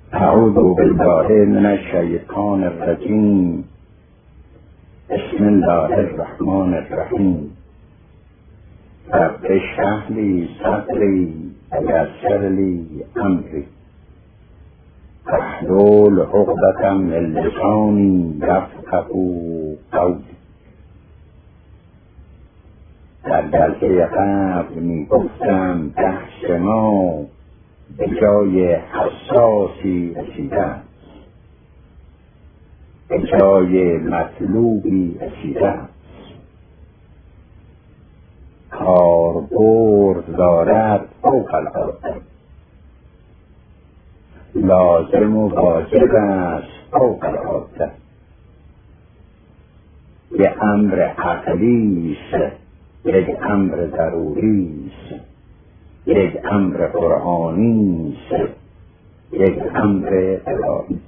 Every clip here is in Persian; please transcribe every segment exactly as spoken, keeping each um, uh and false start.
اعوذ بالله من الشیطان الرجیم. بسم الله الرحمن الرحیم. رب اشرح لی صدری ویسر لی امری واحلل عقدة من لسانی یفقهوا قولی. در جلسه قبل می گفتم بحث ما به جای حساسی رسیده است، به جای مطلوبی رسیده است. کاربرد دارد فوق العاده، لازم و واجب است فوق العاده. یک امر عقلی است، یک امر ضروری است، یک امر قرآنی است، یک امر الهی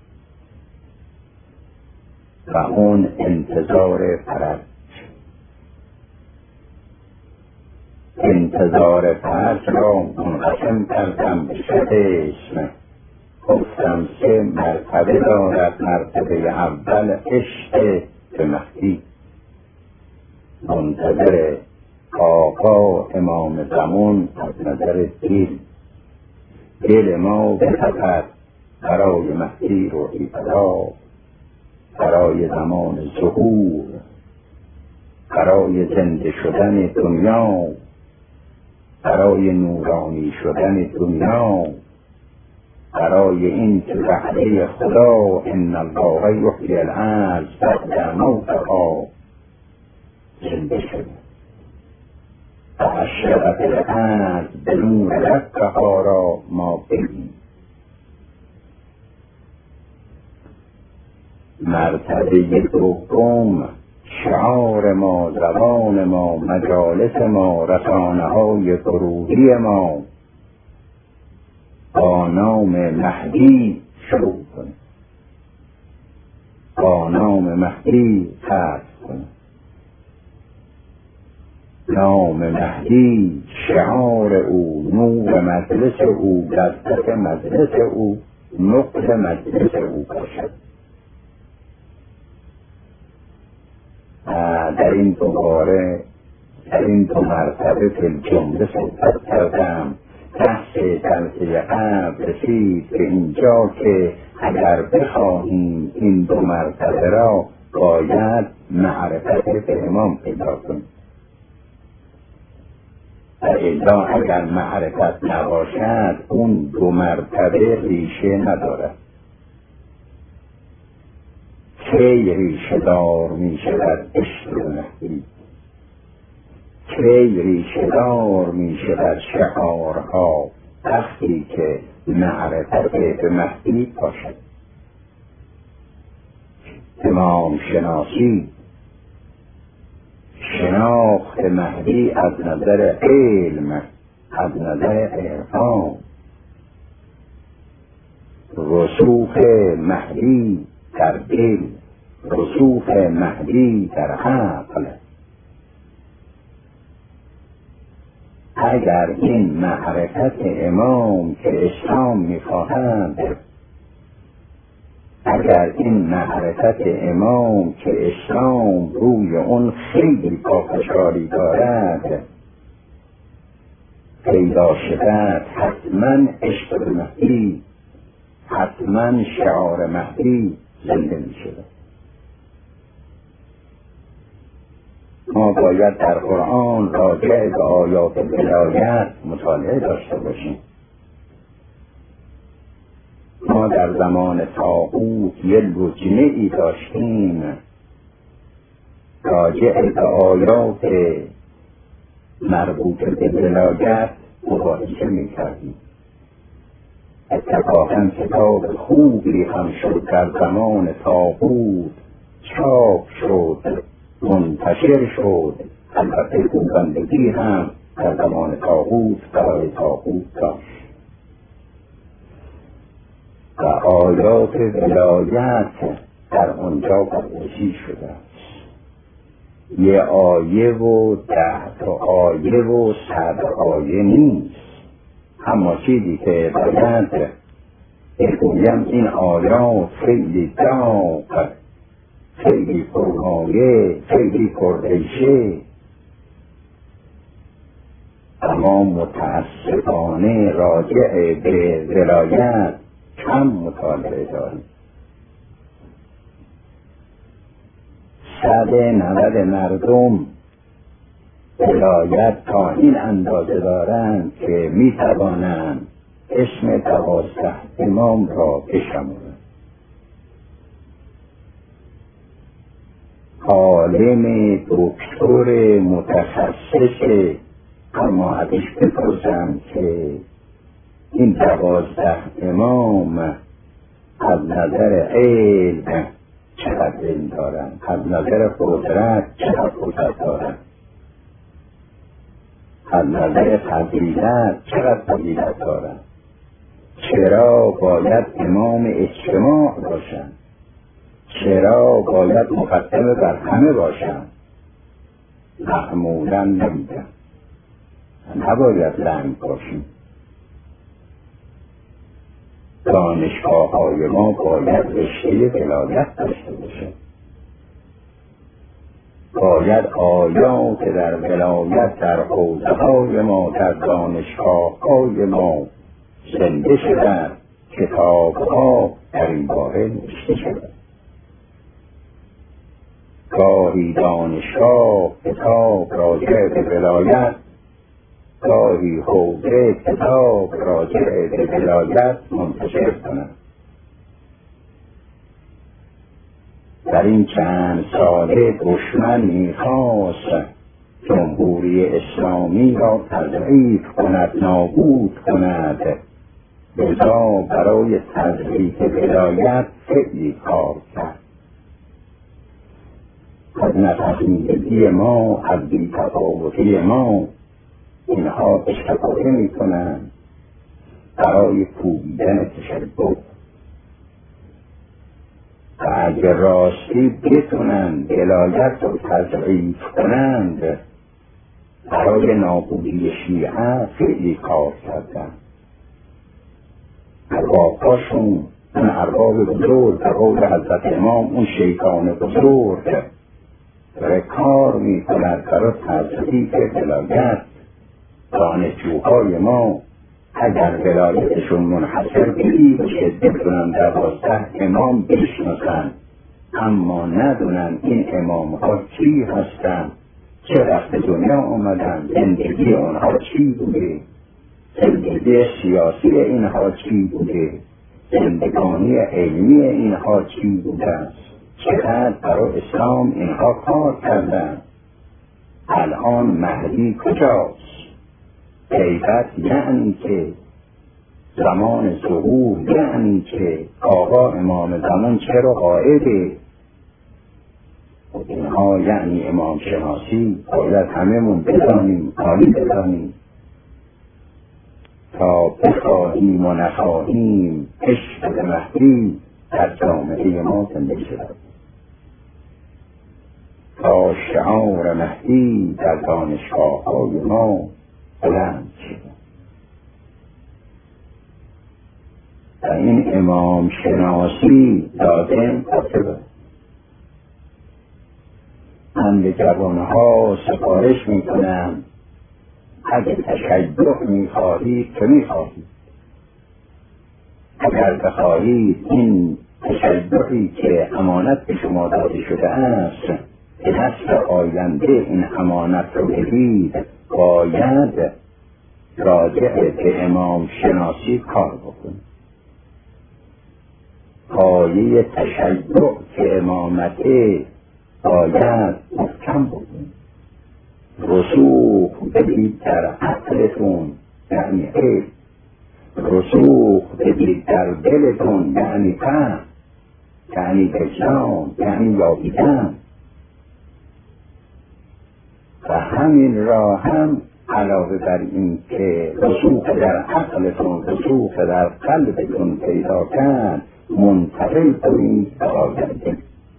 و اون انتظار فرج. انتظار فرج را منقسم کردم به سه قسم. گفتم سه مرتبه دارد. مرتبه اول عشق به مهدی، منتظر آقا امام زمان از نظر دل. دل ما بتپد برای مهدی روحی پدا، برای زمان ظهور، برای زنده شدن دنیا، برای نورانی شدن دنیا، برای این که وحده خدا ان الله یحیی الارض بعد موتها زنده شده و اشرقت الارض بنور ربها را ما ببینیم. مرتبه دوم شعار ما، زبان ما، مجالس ما، رسانه های گروهی ما با نام مهدی شروع کنیم، با نام مهدی خرج کنیم. نام مهدی شعار او، نور مجلس او، لذت مجلس او، نقد مجلس او باشد. در این دوباره در این دو مرتبه فی الجمله صحبت کردم. بحث جلسه قبل رسید به اینجا که اگر بخواهیم این دو مرتبه را باید معرفت به امام پیدا کنیم. و الا اگر معرفت نباشد اون دو مرتبه ریشه ندارد. کی ریشه دار می شود عشق مهدی؟ کی ریشه دار می شود شعارها؟ وقتی که معرفت به مهدی باشد. امام شناسی، شناخت مهدی از نظر علم، از نظر عرفان، رسوخ مهدی در دل، رسوخ مهدی در عقل. اگر این معرفت امام که اسلام می‌خواهند، اگر این معرفت امام که اسلام روی اون خیلی پافشاری دارد پیدا شود، حتما عشق به مهدی، حتما شعار مهدی زنده می شود. ما باید در قرآن راجع به آیات ولایت مطالعه داشته باشیم. ما در زمان طاغوت یه لجنه ای داشتیم راجع به آیات مربوط به ولایت مباحثه می کردیم. اتفاقا کتاب خوبی هم شد در زمان طاغوت، چاپ شد، منتشر شد. البته خوبندگی هم در زمان طاغوت برای طاغوت داشت و آیات ولایت در آنجا بررسی شده است. یه آیه و ده تا آیه و صد آیه نیست. اما چیزی که باید بگویم میگویم این آیات خیلی داغ، خیلی پرمایه، خیلی پردیشه، اما متاسفانه راجع به ولایت کم مطالعه داریم. صد نود مردم ولایت تا این اندازه دارند که می توانند اسم دوازده امام را بشمارند. عالم دکتر متخصص، اما ازش بپرسم که این دوازده امام از نظر علم چقدر علم دارن، از نظر قدرت چقدر قدرت دارن، از نظر فضیلت چقدر فضیلت دارن، چرا باید امام اجتماع باشن، چرا باید مقدم بر همه باشن؟ معمولا نمیدن. نباید لنگ باشیم. دانشگاه های ما باید رشته ولایت داشته باشه، باید آیات در ولایت در حوزه های ما، در دانشگاه های ما زنده شدن، کتاب ها در این باره نوشته شدن. گاهی دانشگاه کتاب راجع به ولایت، گاهی حوزه کتاب راجع به ولایت منتشر کنند. در این چند ساله دشمن میخواست جمهوری اسلامی را تضعیف کند، نابود کند، لذا برای تضعیف ولایت خیلی کار کرد. از نفهمیدگی ما، از بی‌تفاوتی ما اینها استفاده میکنند برای کوبیدن تشبه. و اگر راستی بتونند ولایت رو تضعیف کنند، برای نابودی شیعه خیلی کار کردن. ارباباشون، اون ارباب بزرگ، در قول حضرت امام اون شیطان بزرگ داره کار میکند برای تضعیف ولایت. دانشجوهای ما اگر ولایتشون منحصر به این باشه بتونن دوازده امام بشناسن، اما ندونن این امام ها چی هستن، چه وقت دنیا آمدن، زندگی اونها چی بوده، زندگی سیاسی اینها چی بوده، زندگانی علمی اینها چی بوده، چقدر برای اسلام اینها کار کردن. الان مهدی کجاست؟ غیبت یعنی که زمان ظهور، یعنی که آقا امام زمان چرا قائده؟ اینها یعنی امام شناسی. باید همه‌مون بدانیم، عالی بدانیم تا بخواهیم و نخواهیم عشق مهدی در جامعه ما زنده شود، تا شعار مهدی در دانشگاه های ما بلند شد. و این امام شناسی لازم کتبه. من به جوانها سفارش میکنم اگر تشیع میخواهید که میخواهید، اگر بخواهید این تشیعی که امانت به شما داده شده است به نسل آینده این امانت رو بدید، باید راجع به امام شناسی کار بکنید. پایه تشیع که امامته باید محکم بکنید. رسوخ بدید در عقلتون یعنی علم، رسوخ بدید در دلتون یعنی فهم، یعنی اسلام، یعنی یابیدن. و همین را هم علاوه بر این که رسوخ در عقلتون، رسوخ در قلبتون پیدا کرد، منتقل کنید به آینده.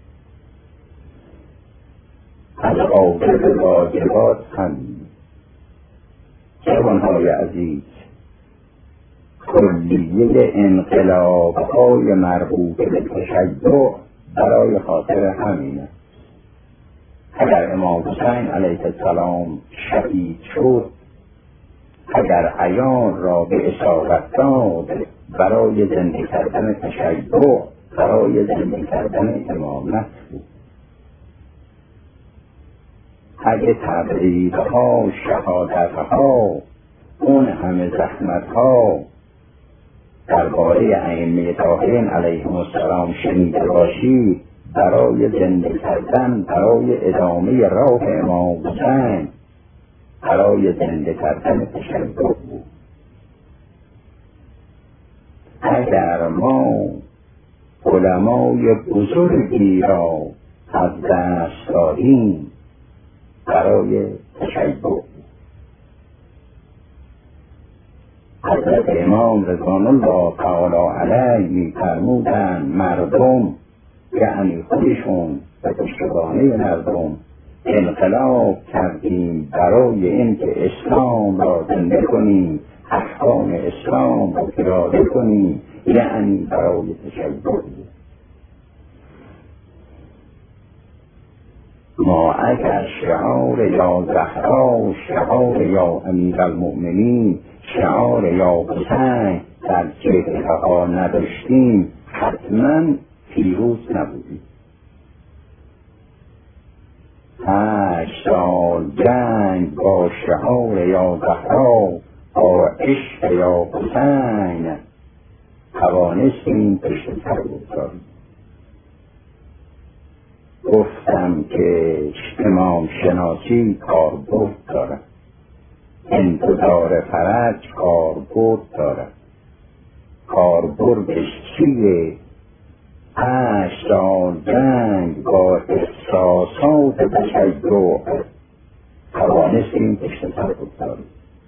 از آخر واجبات هم جوانهای عزیز، کلیه انقلاب‌های مربوط به تشیع برای خاطر همینه. اگر امام حسین علیه السلام شهید شد، اگر عیان را به اصابت داد برای زنده کردن تشیع، برای زنده کردن امامت بود. اگه تبریدها، شهادتها، اون همه زحمتها درباره ائمه طاهرین علیهم السلام شنیده باشید، برای زنده کردن، برای ادامه راه امام حسین، برای زنده کردن تشیع بود. اگر ما علمای بزرگی را از دست دادیم برای تشیع، حضرت امام رضوان الله تعالی علیه می‌فرمودند مردم، یعنی خودشون و پشتوانه مردم، انقلاب کردیم برای اینکه اسلام را زنده کنیم، احکام اسلام را پیاده کنیم، یعنی برای تشیع. ما اگر شعار یا زهرا، شعار یا امیرالمؤمنین، شعار یا حسین در چهره ها نداشتیم، حتما پیروز نبودیم. هشت سال جنگ با شعار یا زهرا، با عشق یا حسین، توانستیم پشت سر بگذاریم. گفتم که امام شناسی کاربرد دارد، انتظار فرج کاربرد دارد. کاربردش چیه؟ هشت سال جنگ با احساسات تشیع توانستیم پشت سر بگذاریم.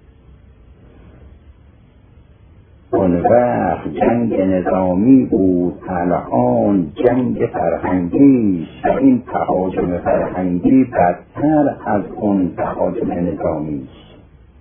اون وقت جنگ نظامی بود، الان جنگ فرهنگی است و این تهاجم فرهنگی بدتر از اون تهاجم نظامی است.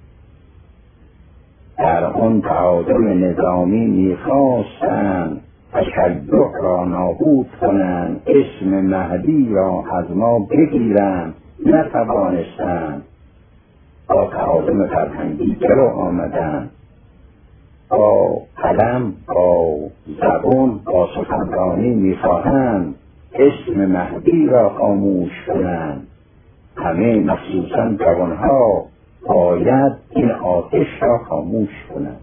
در اون تهاجم نظامی میخواستن تشیع را نابود کنند، اسم مهدی را از ما بگیرند، نتوانستند. با تهاجم فرهنگی جلو آمدند، با قلم، با زبان، با سخنرانی میخواهند اسم مهدی را خاموش کنند. همه مخصوصا جوانها باید این آتش را خاموش کنند.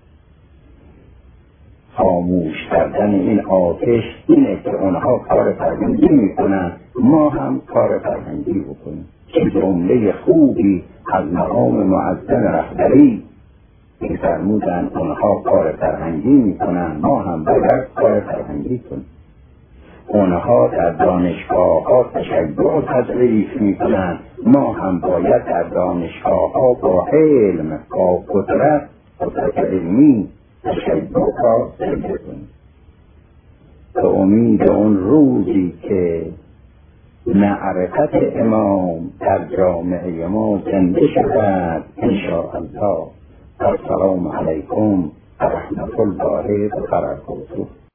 خاموش کردن این آتش اینه که اونها کار فرهنگی میکنن، ما هم کار فرهنگی بکنیم. چه جمله خوبی از مقام معظم رهبری که فرمودن اونها کار فرهنگی میکنن، ما هم باید کار فرهنگی کنیم. اونها در دانشگاه ها تشیع تدریس میکنن، ما هم باید در دانشگاه ها با علم، با قدرت، قدرت علمی تشیع را زنده کنیم. به امید اون روزی که معرفت امام در جامعه ما زنده شود انشاءالله. السلام علیکم و رحمت الله و برکاته.